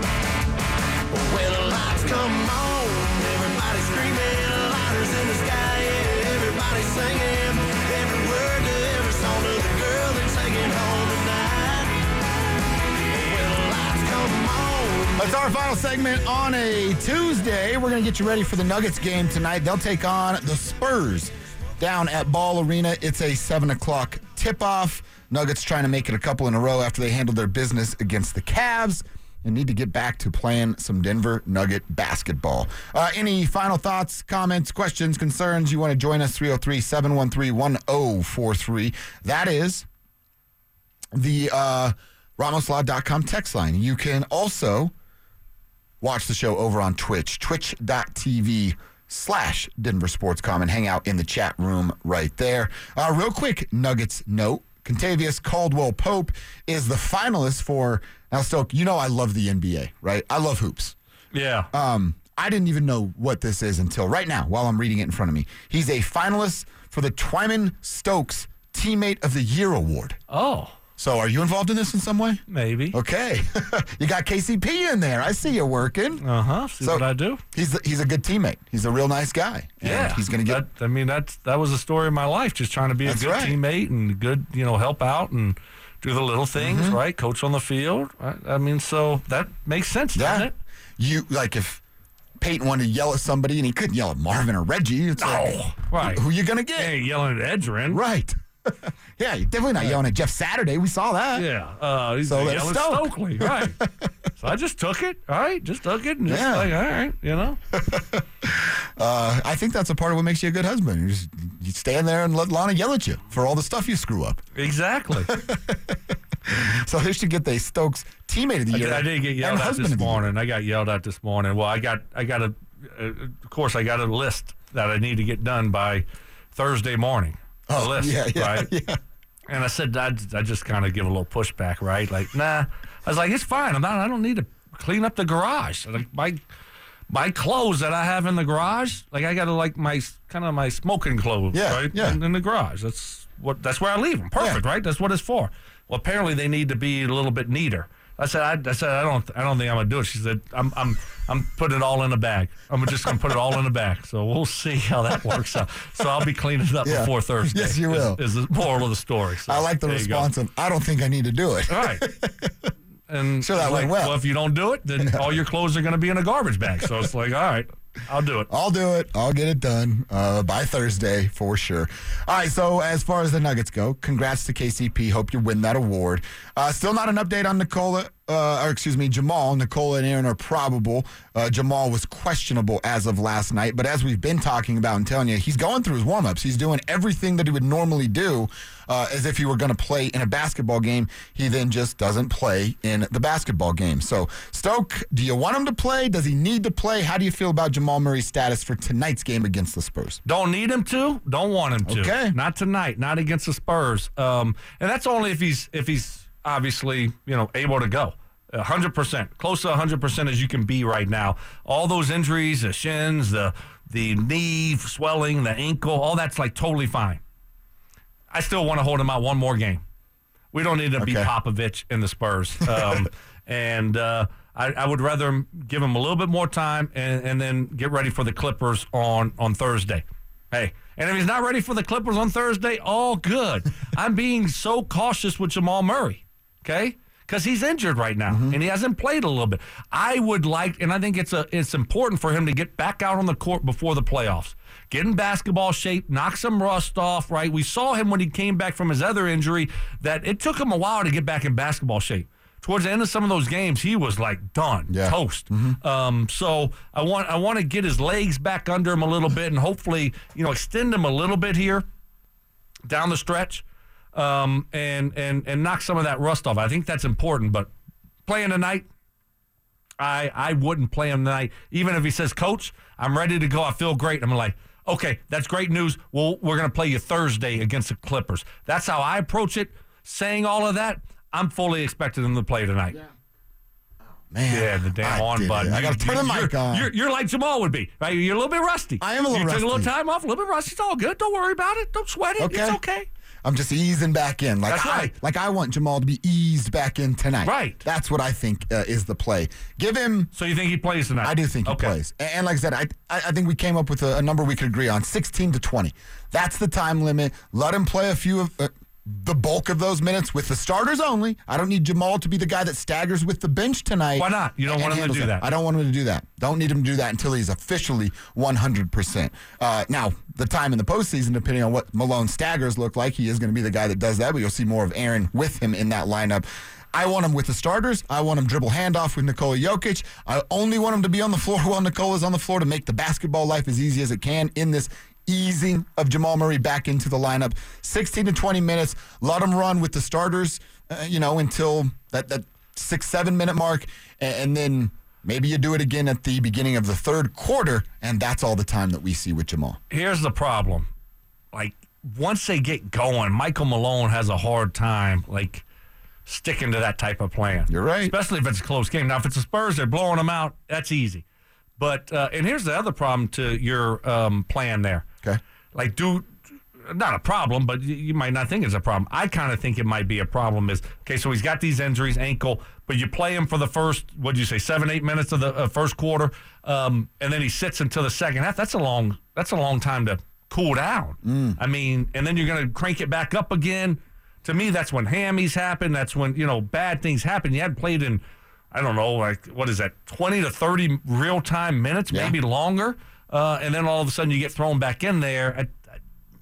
When the lights come on, everybody screaming, lighters in the sky, yeah, everybody singing, every word to every song to the girl they're taking home tonight. When the lights come on. That's our final segment on a Tuesday. We're going to get you ready for the Nuggets game tonight. They'll take on the Spurs down at Ball Arena. It's a seven o'clock tip-off. Nuggets trying to make it a couple in a row after they handled their business against the Cavs and need to get back to playing some Denver Nugget basketball. Uh, any final thoughts, comments, questions, concerns? You want to join us, three oh three, seven one three, one oh four three. That is the uh, Ramos Law dot com text line. You can also watch the show over on Twitch, twitch.tv slash Denver Sportscom, and hang out in the chat room right there. Uh, real quick Nuggets note. Contavious Caldwell-Pope is the finalist for, now Stoke, you know I love the N B A, right? I love hoops. Yeah. Um, I didn't even know what this is until right now while I'm reading it in front of me. He's a finalist for the Twyman Stokes Teammate of the Year Award. Oh. So are you involved in this in some way? Maybe. Okay. You got K C P in there. I see you working. Uh-huh. See so what I do? He's he's a good teammate. He's a real nice guy. And yeah. He's going to get... That, I mean, that's, that was the story of my life, just trying to be a That's good right. teammate and good, you know, help out and do the little things, Mm-hmm. right? Coach on the field. Right? I mean, so that makes sense, doesn't Yeah. it? You, like if Peyton wanted to yell at somebody and he couldn't yell at Marvin or Reggie, it's No. like, Right. who you going to get? He ain't yelling at Edgerrin. Right. Yeah, you're definitely not yelling at Jeff Saturday. We saw that. Yeah. Uh, he's So so that's yelling Stoke. Stokely. Right. So I just took it. All right. Just took it and just Yeah. like, all right, you know? Uh, I think that's a part of what makes you a good husband. You, just, you stand there and let Lana yell at you for all the stuff you screw up. Exactly. So they should get the Stokes Teammate of the I, Year. did, I did get and yelled at Husband this of the Year. morning. I got yelled at this morning. Well, I got, I got a, uh, of course, I got a list that I need to get done by Thursday morning. A Oh, list, yeah, yeah, right? yeah. And I said, I, I just kind of give a little pushback, right? Like, nah. I was like, it's fine. I'm not. I don't need to clean up the garage. Like my My clothes that I have in the garage, like I got to like my kind of my smoking clothes, Yeah, right? yeah. In, in the garage. That's what. That's where I leave them. Perfect, Yeah. right? That's what it's for. Well, apparently they need to be a little bit neater. I said, I, I said, I don't, I don't think I'm gonna do it. She said, I'm, I'm, I'm putting it all in a bag. I'm just gonna put it all in a bag. So we'll see how that works out. So I'll be cleaning it up Yeah. before Thursday. Yes, you will. Is, is the moral of the story. So I like the there you go. response of, I don't think I need to do it. All right. And Sure, that it's went like, well. if you don't do it, then all your clothes are going to be in a garbage bag. So it's like, all right, I'll do it. I'll do it. I'll get it done uh, by Thursday for sure. All right, so as far as the Nuggets go, congrats to K C P. Hope you win that award. Uh, still not an update on Nikola, uh, or excuse me, Jamal. Nikola and Aaron are probable. Uh, Jamal was questionable as of last night, but as we've been talking about and telling you, he's going through his warm-ups. He's doing everything that he would normally do uh, as if he were going to play in a basketball game. He then just doesn't play in the basketball game. So, Stoke, do you want him to play? Does he need to play? How do you feel about Jamal Murray's status for tonight's game against the Spurs? Don't need him to. Don't want him to. Okay. Not tonight. Not against the Spurs. Um, and that's only if he's if he's obviously you know able to go. A hundred percent, close to a hundred percent as you can be right now. All those injuries, the shins, the the knee swelling, the ankle, all that's like totally fine. I still want to hold him out one more game. We don't need to be Okay. Popovich in the Spurs. Um, and uh, I, I would rather give him a little bit more time and, and then get ready for the Clippers on, on Thursday. Hey, and if he's not ready for the Clippers on Thursday, all good. I'm being so cautious with Jamal Murray, okay? Because he's injured right now, and he hasn't played a little bit. I would like, and I think it's a it's important for him to get back out on the court before the playoffs. Get in basketball shape, knock some rust off, right? We saw him when he came back from his other injury that it took him a while to get back in basketball shape. Towards the end of some of those games, he was like done, Yeah. toast. Um, so I want I want to get his legs back under him a little bit and hopefully, you know, extend him a little bit here down the stretch. Um, and, and, and knock some of that rust off. I think that's important, but playing tonight, I I wouldn't play him tonight. Even if he says, Coach, I'm ready to go, I feel great. I'm like, okay, that's great news. Well, we're going to play you Thursday against the Clippers. That's how I approach it. Saying all of that, I'm fully expecting him to play tonight. Yeah. Man, Yeah, the damn I on did button. it. I got to turn the mic you're, on. You're, you're like Jamal would be, right? You're a little bit rusty. I am a little you took a little rusty. time off, a little bit rusty. It's all good. Don't worry about it. Don't sweat it. Okay. It's okay. I'm just easing back in. Like That's I, right. like I want Jamal to be eased back in tonight. Right. That's what I think uh, is the play. Give him. So you think he plays tonight? I do think he okay. plays. And, and like I said, I I I think we came up with a, a number we could agree on: sixteen to twenty. That's the time limit. Let him play a few of. Uh, the bulk of those minutes with the starters only. I don't need Jamal to be the guy that staggers with the bench tonight. Why not? You don't and want him to handles do it. that. I don't want him to do that. Don't need him to do that until he's officially one hundred percent. Uh, now, the time in the postseason, depending on what Malone staggers look like, he is going to be the guy that does that, but you'll see more of Aaron with him in that lineup. I want him with the starters. I want him dribble handoff with Nikola Jokic. I only want him to be on the floor while Nikola's on the floor to make the basketball life as easy as it can in this easing of Jamal Murray back into the lineup. sixteen to twenty minutes. Let him run with the starters, uh, you know, until that, that six, seven minute mark. And, and then maybe you do it again at the beginning of the third quarter. And that's all the time that we see with Jamal. Here's the problem. Like, once they get going, Michael Malone has a hard time, like, sticking to that type of plan. You're right. Especially if it's a close game. Now, if it's the Spurs, they're blowing them out. That's easy. But, uh, and here's the other problem to your um, plan there. Okay. Like, do, not a problem, but you, you might not think it's a problem. I kind of think it might be a problem is, okay, so he's got these injuries, ankle, but you play him for the first, what did you say, seven, eight minutes of the uh, first quarter, um, and then he sits until the second half. That's a long, that's a long time to cool down. Mm. I mean, and then you're going to crank it back up again. To me, that's when hammies happen. That's when, you know, bad things happen. You hadn't played in, I don't know, like, what is that, twenty to thirty real-time minutes, Yeah. maybe longer, uh, and then all of a sudden you get thrown back in there. I, I,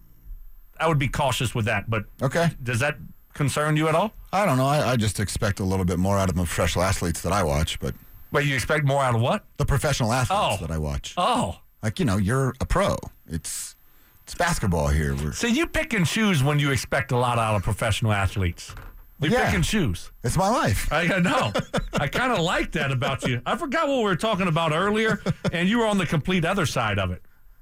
I would be cautious with that, but Okay. does that concern you at all? I don't know. I, I just expect a little bit more out of the professional athletes that I watch, but Wait, you expect more out of what? the professional athletes Oh. that I watch. Oh. Like, you know, you're a pro. It's it's basketball here. We're, So you pick and choose when you expect a lot out of professional athletes. You Yeah. pick and choose. it's my life. I know. I kind of like that about you. I forgot what we were talking about earlier, and you were on the complete other side of it.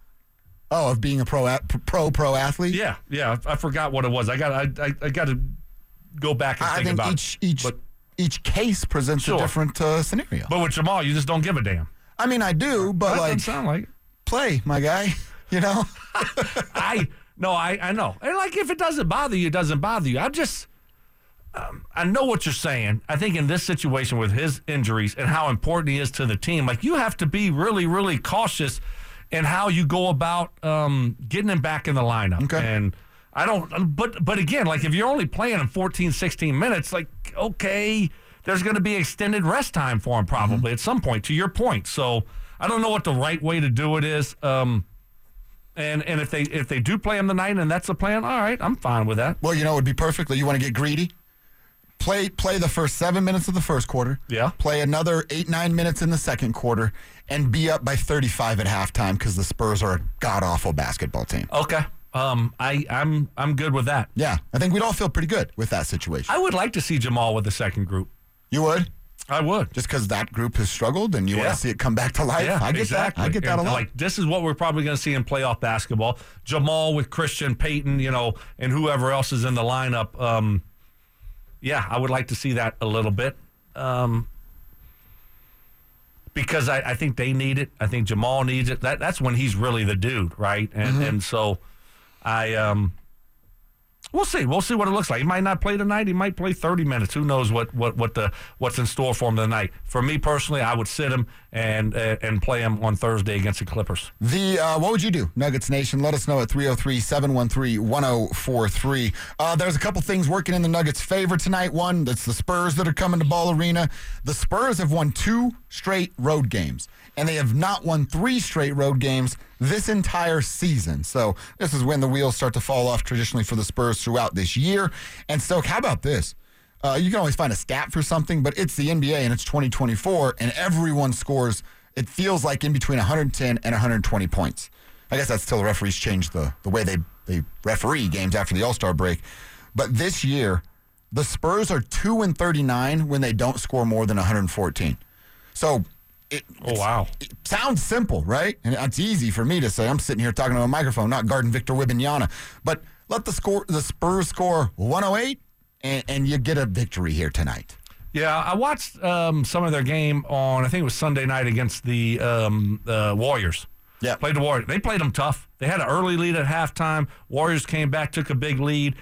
Oh, of being a pro a- pro pro athlete. Yeah, yeah. I, I forgot what it was. I got. I, I, I got to go back and I think think about each it. each But, each case presents Sure. a different uh, scenario. but with Jamal, you just don't give a damn. I I mean, I do, but That like, doesn't sound like it. play, my guy. You know? I no, I, I know. And like if it doesn't bother you, it doesn't bother you. I just um, I know what you're saying. I think in this situation with his injuries and how important he is to the team, like you have to be really, really cautious in how you go about um, getting him back in the lineup. Okay. And I don't but but again, like if you're only playing him fourteen, sixteen minutes, like okay, there's going to be extended rest time for him probably mm-hmm. at some point, to your point. So I don't know what the right way to do it is. Um And and if they if they do play him tonight and that's the plan, all right, I'm fine with that. Well, you know, it would be perfect. You want to get greedy? Play play the first seven minutes of the first quarter. Yeah. Play another eight, nine minutes in the second quarter and be up by thirty-five at halftime because the Spurs are a god-awful basketball team. Okay. Um, I, I'm I'm good with that. Yeah. I think we'd all feel pretty good with that situation. I would like to see Jamal with the second group. You would? I would. Just because that group has struggled and you Yeah. want to see it come back to life? Yeah, I get exactly. that. I get that And, a lot. Like, this is what we're probably going to see in playoff basketball. Jamal with Christian, Peyton, you know, and whoever else is in the lineup. Um, yeah, I would like to see that a little bit. Um, because I, I think they need it. I think Jamal needs it. That That's when he's really the dude, right? And Mm-hmm. and so I... Um, We'll see. We'll see what it looks like. He might not play tonight. He might play thirty minutes. Who knows what, what, what the what's in store for him tonight? For me personally, I would sit him and uh, and play him on Thursday against the Clippers. The uh, what would you do, Nuggets Nation? Let us know at three oh three, seven one three, one oh four three. Uh, there's a couple things working in the Nuggets' favor tonight. One, that's the Spurs that are coming to Ball Arena. The Spurs have won two straight road games, and they have not won three straight road games this entire season. So this is when the wheels start to fall off traditionally for the Spurs throughout this year. And Stoke, how about this? Uh, you can always find a stat for something, but it's the N B A and it's twenty twenty-four, and everyone scores, it feels like, in between one hundred ten and one hundred twenty points. I guess that's till the referees change the, the way they, they referee games after the All-Star break. But this year, the Spurs are two and thirty-nine when they don't score more than one hundred fourteen. So it, Oh, wow. it sounds simple, right? And it's easy for me to say. I'm sitting here talking to a microphone, not guarding Victor Wembanyama. But let the score, the Spurs score one oh eight, and, and you get a victory here tonight. Yeah, I watched um, some of their game on, I think it was Sunday night against the um, uh, Warriors. Yeah. Played the Warriors. They played them tough. They had an early lead at halftime. Warriors came back, took a big lead,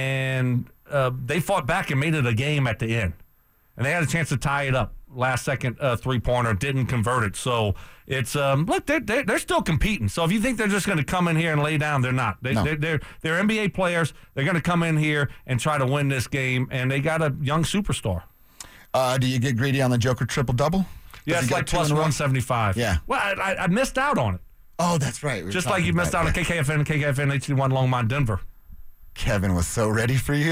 and uh, they fought back and made it a game at the end. And they had a chance to tie it up. Last second uh, three-pointer, didn't convert it. So it's, um, look, they're, they're, they're still competing. So if you think they're just going to come in here and lay down, they're not. They, No. they're, they're, they're N B A players. They're going to come in here and try to win this game, and they got a young superstar. Uh, do you get greedy on the Joker triple-double? Yeah, Does it's he like get two plus in a row? one seventy-five. Yeah. Well, I, I, I missed out on it. Oh, that's right. We were Just like talking you missed about out on it. K K F N and K K F N H D one Longmont, Denver. Kevin was so ready for you.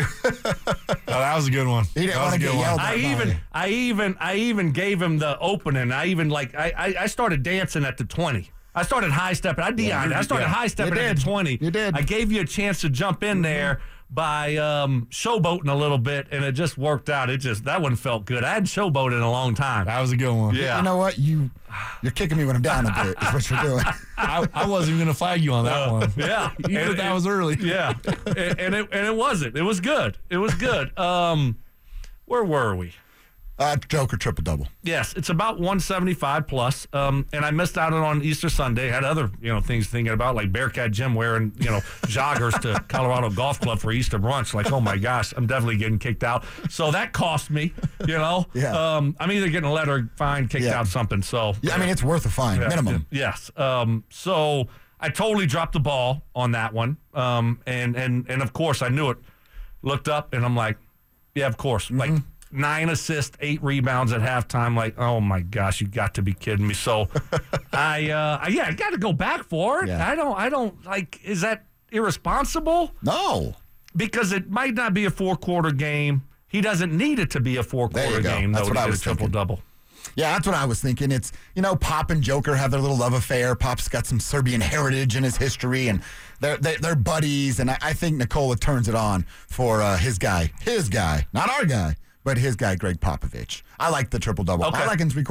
Oh, that was a good one. He didn't That was want a to good get one. yelled at. I by even, you. I even, I even gave him the opening. I even like, I, I, I started dancing at the twenty. I started high stepping. I Dion. I started yeah. high stepping You at did. the twenty. You did. I gave you a chance to jump in there by um, showboating a little bit, and it just worked out. It just that one felt good. I hadn't showboated in a long time. That was a good one. Yeah. You know what? You, you're kicking me when I'm down a bit, is what you're doing. I, I wasn't even going to flag you on that one. Yeah, Even And if that it- was early. Yeah, and, and it and it wasn't. It was good. It was good. Um, where were we? Uh, Joker triple-double. Yes, it's about one seventy-five plus. Um, and I missed out on Easter Sunday. Had other, you know, things thinking about, like Bearcat Jim wearing, you know, joggers to Colorado Golf Club for Easter brunch. Like, oh my gosh, I'm definitely getting kicked out. So that cost me, you know. Yeah. Um, I'm either getting a letter, fine, kicked Yeah. out, something. So Yeah, I mean, it's worth a fine, yeah, minimum. Yes. Um, so I totally dropped the ball on that one. Um, and and and of course I knew it. Looked up and I'm like, yeah, of course. Mm-hmm. Like nine assists, eight rebounds at halftime. Like, oh my gosh, you got to be kidding me. So I, uh, I- yeah, I got to go back for it. Yeah. I don't, I don't like. Is that irresponsible? No. Because it might not be a four quarter game. He doesn't need it to be a four There quarter you go. game. That's though, what to I get was a triple thinking. double. Yeah, that's what I was thinking. It's, you know, Pop and Joker have their little love affair. Pop's got some Serbian heritage in his history, and they're, they're, they're buddies. And I, I think Nikola turns it on for uh, his guy. His guy. Not our guy, but his guy, Greg Popovich. I like the triple-double. Okay. I like in three quarters.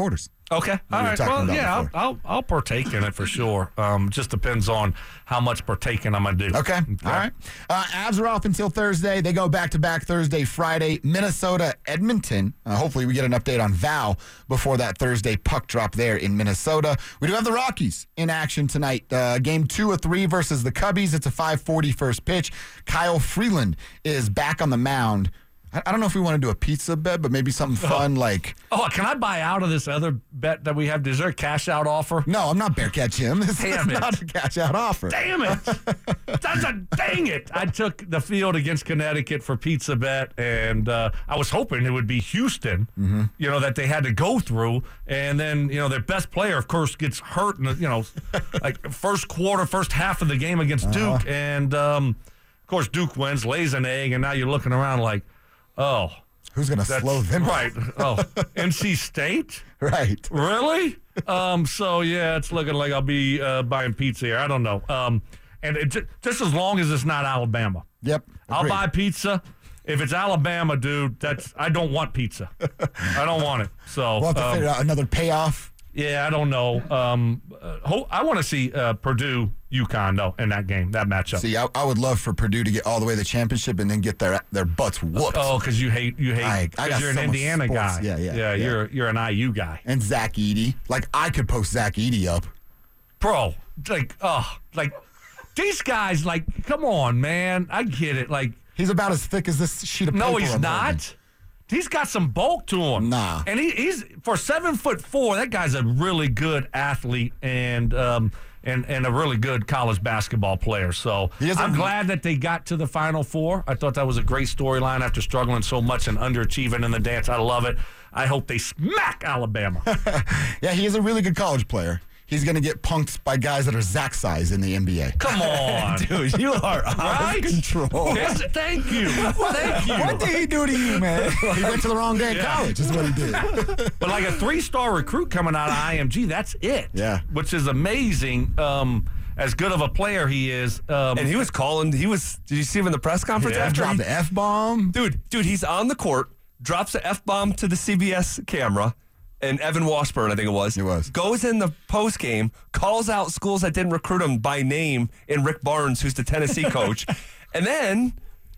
Okay. All were right. talking Well, about yeah, I'll, before. I'll I'll partake in it for sure. Um, just depends on how much partaking I'm gonna do. Okay. All right. Uh, Avs are off until Thursday. They go back to back Thursday, Friday. Minnesota, Edmonton. Uh, hopefully, we get an update on Val before that Thursday puck drop there in Minnesota. We do have the Rockies in action tonight. Uh, game two of three versus the Cubbies. It's a five forty first pitch. Kyle Freeland is back on the mound. I, I don't know if we want to do a pizza bet, but maybe something fun like. Oh, can I buy out of this other bet that we have? Is there a cash out offer? No, I'm not Bearcat Jim. This Damn is it. not a cash out offer. Damn it! That's a dang it! I took the field against Connecticut for pizza bet, and uh, I was hoping it would be Houston. Mm-hmm. You know that they had to go through, and then you know their best player, of course, gets hurt in the, you know like first quarter, first half of the game against Uh-huh. Duke, and um, of course Duke wins, lays an egg, and now you're looking around like, oh, Who's going to that's slow them right? Oh, N C State. Right. Really? um, so, yeah, it's looking like I'll be uh, buying pizza here. I don't know. Um, and it, ju- just as long as it's not Alabama. Yep. I'll agreed. buy pizza. If it's Alabama, dude, that's I don't want pizza. I don't want it. So, We'll have to um, figure out another payoff. yeah, I don't know. Um, uh, ho- I want to see uh, Purdue, UConn, though, in that game, that matchup. See, I, I would love for Purdue to get all the way to the championship and then get their their butts whooped. Oh, because you hate you hate I- I because got you're an so much Indiana sports. guy. Yeah, yeah, yeah. yeah. You're you're an I U guy, And Zach Edey. Like, I could post Zach Edey up. bro. Like, oh, like these guys. Like, come on, man. I get it. Like, He's about as thick as this sheet of paper. no, he's I'm not. holding. He's got some bulk to him. Nah. And he, he's for seven foot four. That guy's a really good athlete and um and and a really good college basketball player. So He is a- I'm glad that they got to the Final Four. I thought that was a great storyline after struggling so much and underachieving in the dance. I love it. I hope they smack Alabama. Yeah, he is a really good college player. He's going to get punked by guys that are Zach size in the N B A. Come on, Dude, you are out right? of control. Yes, thank you, thank you. What did he do to you, man? He went to the wrong day in Yeah. college, is what he did. But like a three-star recruit coming out of I M G, that's it. Yeah. Which is amazing. Um, as good of a player he is. Um, And he was calling. He was. Did you see him in the press conference Yeah. after? Dropped He- the F-bomb. dude, dude, he's on the court, drops the F bomb to the C B S camera, and Evan Washburn, I think it was. It was. Goes in the post game, calls out schools that didn't recruit him by name, and Rick Barnes, who's the Tennessee coach, and then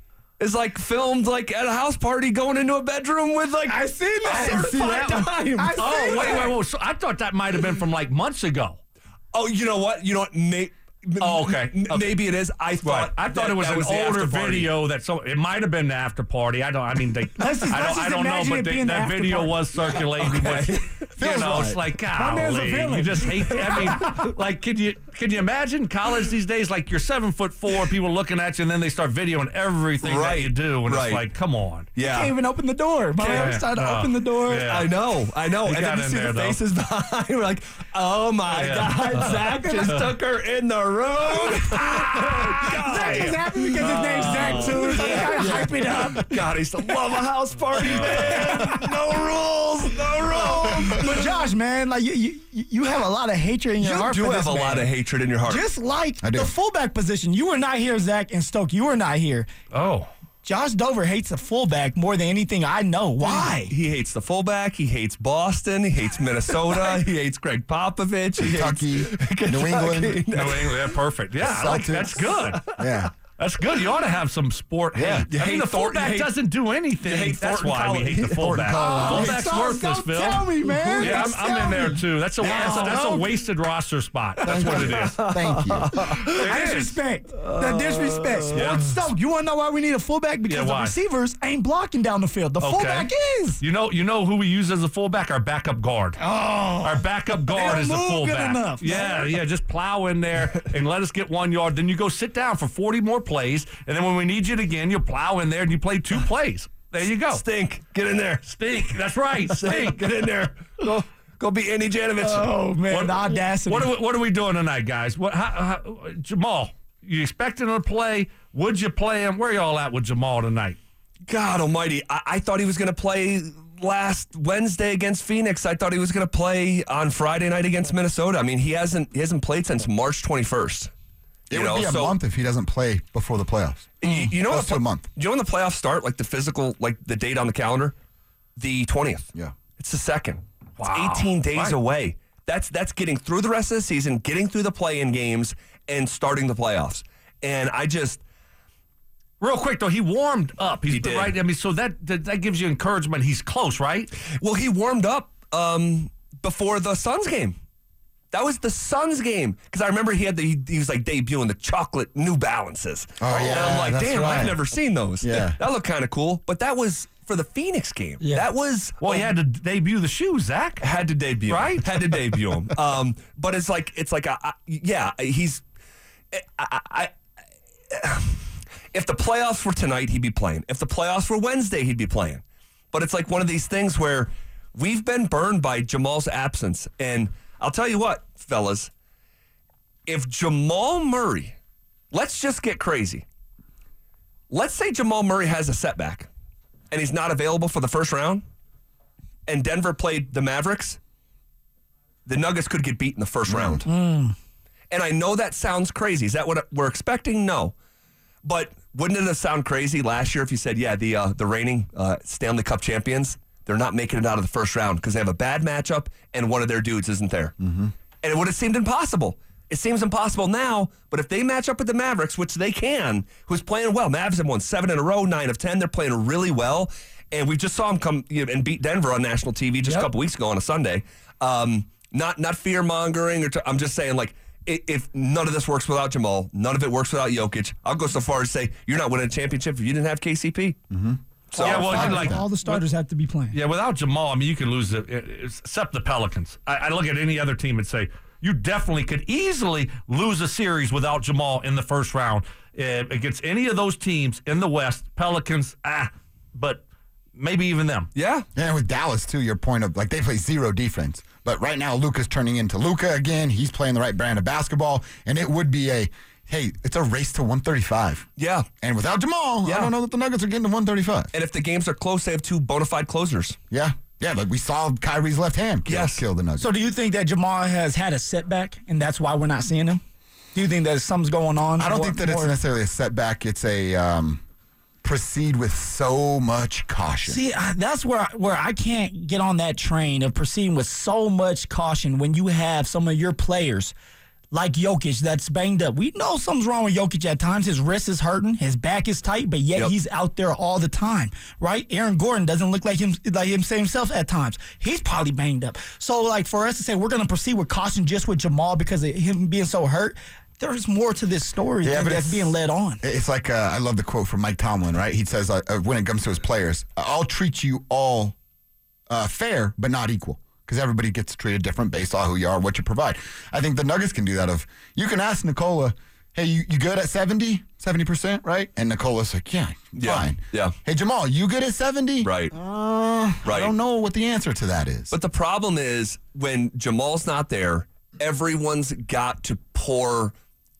is like filmed like at a house party going into a bedroom with like I seen I didn't see certified that one. dimes. oh, wait, wait, wait. So I thought that might have been from like months ago. Oh, you know what? You know what? May, Oh, okay. m- Okay. Maybe it is. I thought. I thought that- it was that an the older after party. video that so it might have been the after party. I don't. I mean, they, Let's just- I let's don't. I just don't know, imagine but it they, being the that after video party. was circulating. But, you Feels know, it's right. like man's a golly, villain. you just hate. I mean, like, can you can you imagine college these days? Like, you're seven foot four, people looking at you, and then they start videoing everything that Right. you do, and Right. it's like, come on. Yeah. Can't even open the door. My Yeah. arms tried to Uh, open the door. yeah. I know, I know. He and got then you in see there, the though. faces behind. We're like, oh my Yeah. God, Zach just took her in the room. Zach is happy because his name's Zach too. So they gotta hype it up. God, I used to love a house party, man. No rules, no rules. But Josh, man, like you, you, you have a lot of hatred in your You heart do for have this a man. lot of hatred in your heart. Just like I do. the fullback position, you were not here, Zach and Stoke. You were not here. Oh, Josh Dover hates the fullback more than anything I know. Why? He hates the fullback. He hates Boston. He hates Minnesota. He hates Greg Popovich. He Kentucky, New England. New England, yeah, perfect. Yeah, I like, Celtics. that's good. Yeah. That's good. You ought to have some sport Yeah. hate. You I mean, hate the Thor- fullback you hate- doesn't do anything. you hate That's Thornton why we College. hate the fullback. Colorado. Fullback's Don't- worthless, don't Phil. tell me, man. Yeah, I'm, Don't I'm in tell there me. too. That's a that's, a that's a wasted roster spot. That's what it is. Thank you. Disrespect. The disrespect. Yeah. Stoke, you want to know why we need a fullback? Because Yeah, the why? receivers ain't blocking down the field. The Okay. fullback is. You know, you know who we use as a fullback? Our backup guard. Oh. Our backup guard don't is the move good fullback. enough, yeah, yeah. Just plow in there and let us get one yard. Then you go sit down for forty more plays, and then when we need you again, you plow in there and you play two plays. There you go. Stink. Get in there. Stink. That's right. Stink. Get in there. Go, go be Andy Janovich. Oh, man, What- the audacity. What are, we, what are we doing tonight, guys? What how, how, Jamal? You expecting him to play? Would you play him? Where y'all at with Jamal tonight? God almighty. I, I thought he was going to play last Wednesday against Phoenix. I thought he was going to play on Friday night against Minnesota. I mean, he hasn't he hasn't played since March twenty-first. It You would know, be a so- month if he doesn't play before the playoffs. You, you know Close when to the, a month. You know when the playoffs start, like the physical, like the date on the calendar? The twentieth. Yeah. It's the second. It's eighteen days Right. away. That's that's getting through the rest of the season, getting through the play-in games, and starting the playoffs. And I just Real quick though, he warmed up. He's He the did. right. I mean, so that, that that gives you encouragement. He's close, right? well, he warmed up um, before the Suns game. That was the Suns game because I remember he had the he, he was like debuting the chocolate New Balances. Oh, and yeah, I'm like, that's damn, right. I've never seen those. Yeah. that looked kind of cool. But that was for the Phoenix game. Yeah. That was Well, he had to debut the shoes, Zach. had to debut, Right? Had to debut him. Um, but it's like it's like a, I, yeah, he's. I, I, I, if the playoffs were tonight, he'd be playing. If the playoffs were Wednesday, he'd be playing. But it's like one of these things where we've been burned by Jamal's absence, and I'll tell you what, fellas, if Jamal Murray, let's just get crazy. Let's say Jamal Murray has a setback, and he's not available for the first round, and Denver played the Mavericks, the Nuggets could get beat in the first round. And I know that sounds crazy. Is that what we're expecting? No. But wouldn't it have sound crazy last year if you said, yeah, the uh, the reigning uh, Stanley Cup champions, they're not making it out of the first round because they have a bad matchup and one of their dudes isn't there. Mm-hmm. And it would have seemed impossible. It seems impossible now, but if they match up with the Mavericks, which they can, who's playing well, Mavs have won seven in a row, nine of ten. They're playing really well. And we just saw them come you know, and beat Denver on national T V just Yep. a couple weeks ago on a Sunday. Um, not not fear mongering, or t- I'm just saying like i- if none of this works without Jamal, none of it works without Jokic. I'll go so far as to say you're not winning a championship if you didn't have K C P. Mm-hmm. So Yeah, well, All, you like all the starters have to be playing. Yeah, without Jamal, I mean, you could lose it, except the Pelicans. I, I look at any other team and say you definitely could easily lose a series without Jamal in the first round uh, against any of those teams in the West. Pelicans, ah, but maybe even them. yeah, And with Dallas, too, your point of, like, they play zero defense. But right now, Luka's turning into Luka again. He's playing the right brand of basketball. And it would be a, hey, it's a race to one thirty-five. yeah. And without Jamal, Yeah. I don't know that the Nuggets are getting to one thirty-five. And if the games are close, they have two bona fide closers. Yeah. Yeah, like we saw Kyrie's left hand kill, Yes. kill the Nuggets. So do you think that Jamal has had a setback and that's why we're not seeing him? Do you think that something's going on? I don't More- think that it's more- necessarily a setback. It's a um, proceed with so much caution. See, I- that's where I, where I can't get on that train of proceeding with so much caution when you have some of your players like Jokic that's banged up. We know something's wrong with Jokic at times. His wrist is hurting, his back is tight, but yet Yep. he's out there all the time, right? Aaron Gordon doesn't look like him like him himself at times. He's probably banged up. So, like for us to say we're going to proceed with caution just with Jamal because of him being so hurt, there's more to this story Yeah, than but that's it's- being led on. It's like, uh, I love the quote from Mike Tomlin, right? He says, uh, uh, when it comes to his players, I'll treat you all uh, fair, but not equal. Because everybody gets treated different based on who you are, what you provide. I think the Nuggets can do that. Of you can ask Nikola, hey, you, you good at seventy, seventy percent, right? And Nicola's like, yeah, Yeah, fine. yeah. Hey, Jamal, you good at seventy? Right. Uh, I Right. don't know what the answer to that is. But the problem is when Jamal's not there, everyone's got to pour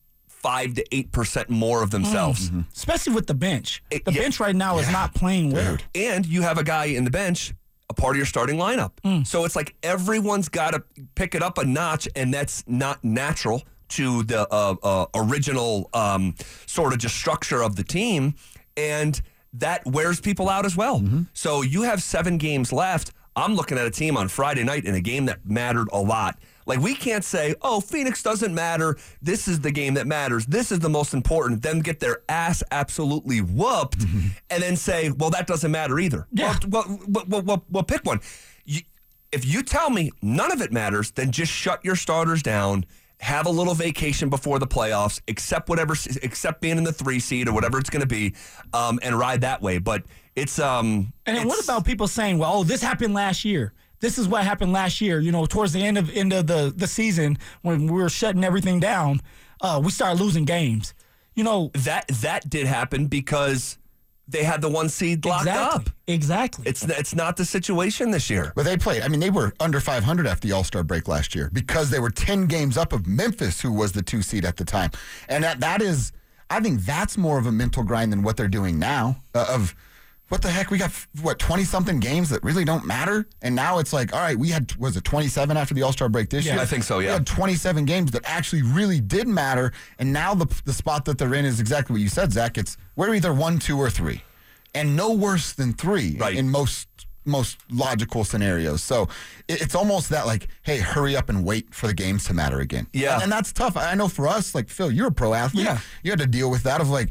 five to eight percent more of themselves. Especially with the bench. It- the yeah. bench right now is not playing well. And you have a guy in the bench, a part of your starting lineup. So it's like everyone's got to pick it up a notch, and that's not natural to the uh, uh, original um, sort of just structure of the team. And that wears people out as well. So you have seven games left. I'm looking at a team on Friday night in a game that mattered a lot. Like, we can't say, oh, Phoenix doesn't matter. This is the game that matters. This is the most important. Then get their ass absolutely whooped and then say, well, that doesn't matter either. Yeah. Well, well, well, well, well, well pick one. You, if you tell me none of it matters, then just shut your starters down, have a little vacation before the playoffs, accept whatever, accept being in the three seed or whatever it's going to be, um, and ride that way. But it's um. And then what it's- about people saying, well, oh, this happened last year. This is what happened last year. You know, towards the end of end of the, the season when we were shutting everything down, uh, we started losing games. You know, that that did happen because they had the one seed locked exactly, up. Exactly. It's it's not the situation this year. But they played. I mean, they were under five hundred after the All-Star break last year because they were ten games up of Memphis, who was the two seed at the time. And that that is, I think that's more of a mental grind than what they're doing now. Uh, of what the heck, we got what twenty-something games that really don't matter, and now it's like, all right, we had was it twenty-seven after the All-Star break this Yeah, year? I think so, yeah. We had twenty-seven games that actually really did matter, and now the the spot that they're in is exactly what you said, Zach. It's we're either one, two, or three, and no worse than three Right. in most most logical scenarios. So it, it's almost that like, hey, hurry up and wait for the games to matter again. Yeah. And, and that's tough. I know for us, like Phil, you're a pro athlete. Yeah. You had to deal with that of like,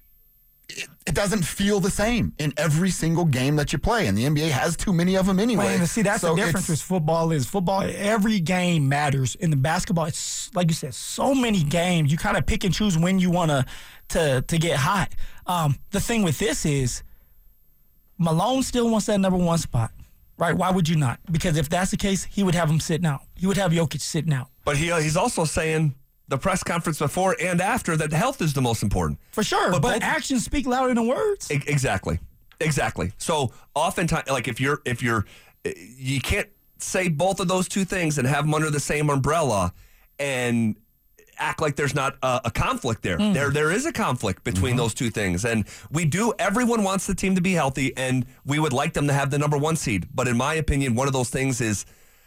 it, it doesn't feel the same in every single game that you play. And the N B A has too many of them anyway. Man, see, that's So the difference with football is football, every game matters. In the basketball, it's like you said, so many games. You kind of pick and choose when you want to to to get hot. Um, the thing with this is Malone still wants that number one spot, right? Why would you not? Because if that's the case, he would have him sitting out. He would have Jokic sitting out. But he uh, he's also saying the press conference before and after that health is the most important. For sure, But but, both- actions speak louder than words. E- Exactly. Exactly. So oftentimes, like if you're, if you're, you can't say both of those two things and have them under the same umbrella and act like there's not a, a conflict there. Mm. There, there is a conflict between those two things. And we do, everyone wants the team to be healthy and we would like them to have the number one seed. But in my opinion, one of those things is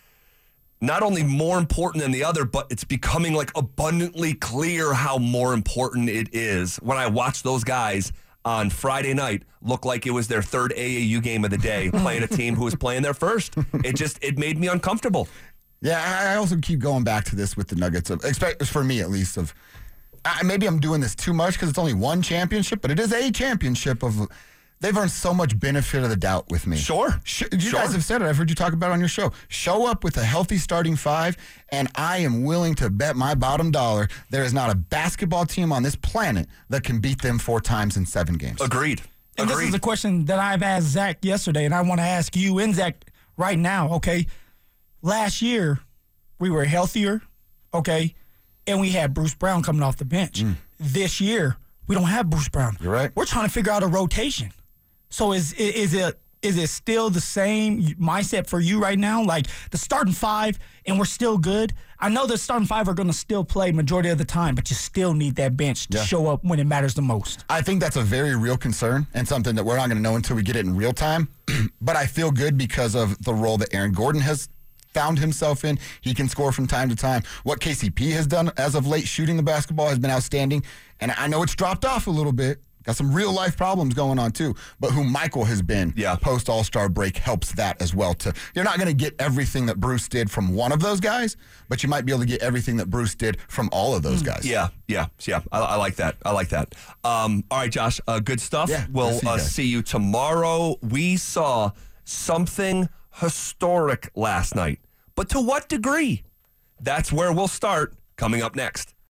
not only more important than the other, but it's becoming like abundantly clear how more important it is. When I watch those guys on Friday night look like it was their third A A U game of the day, playing a team who was playing their first, it just, it made me uncomfortable. Yeah, I I also keep going back to this with the Nuggets, of, expect for me at least, of I, maybe I'm doing this too much because it's only one championship, but it is a championship of. They've earned so much benefit of the doubt with me. Sure. Sh- you Sure. guys have said it. I've heard you talk about it on your show. Show up with a healthy starting five, and I am willing to bet my bottom dollar there is not a basketball team on this planet that can beat them four times in seven games. Agreed. And this Agreed. is a question that I've asked Zach yesterday, and I want to ask you and Zach right now, okay? Last year, we were healthier, okay? And we had Bruce Brown coming off the bench. This year, we don't have Bruce Brown. You're right. We're trying to figure out a rotation. So is is it is it still the same mindset for you right now? Like the starting five, and we're still good? I know the starting five are going to still play majority of the time, but you still need that bench to Yeah. show up when it matters the most. I think that's a very real concern and something that we're not going to know until we get it in real time. But I feel good because of the role that Aaron Gordon has found himself in. He can score from time to time. What K C P has done as of late shooting the basketball has been outstanding. And I know it's dropped off a little bit. Got some real life problems going on too. But who Michael has been Yeah. post All-Star break helps that as well. To You're not going to get everything that Bruce did from one of those guys, but you might be able to get everything that Bruce did from all of those guys. Yeah, yeah, yeah. I, I like that. I like that. Um, all right, Josh, uh, good stuff. Yeah, we'll we'll see you uh, guys. see you tomorrow. We saw something historic last night, but to what degree? That's where we'll start coming up next.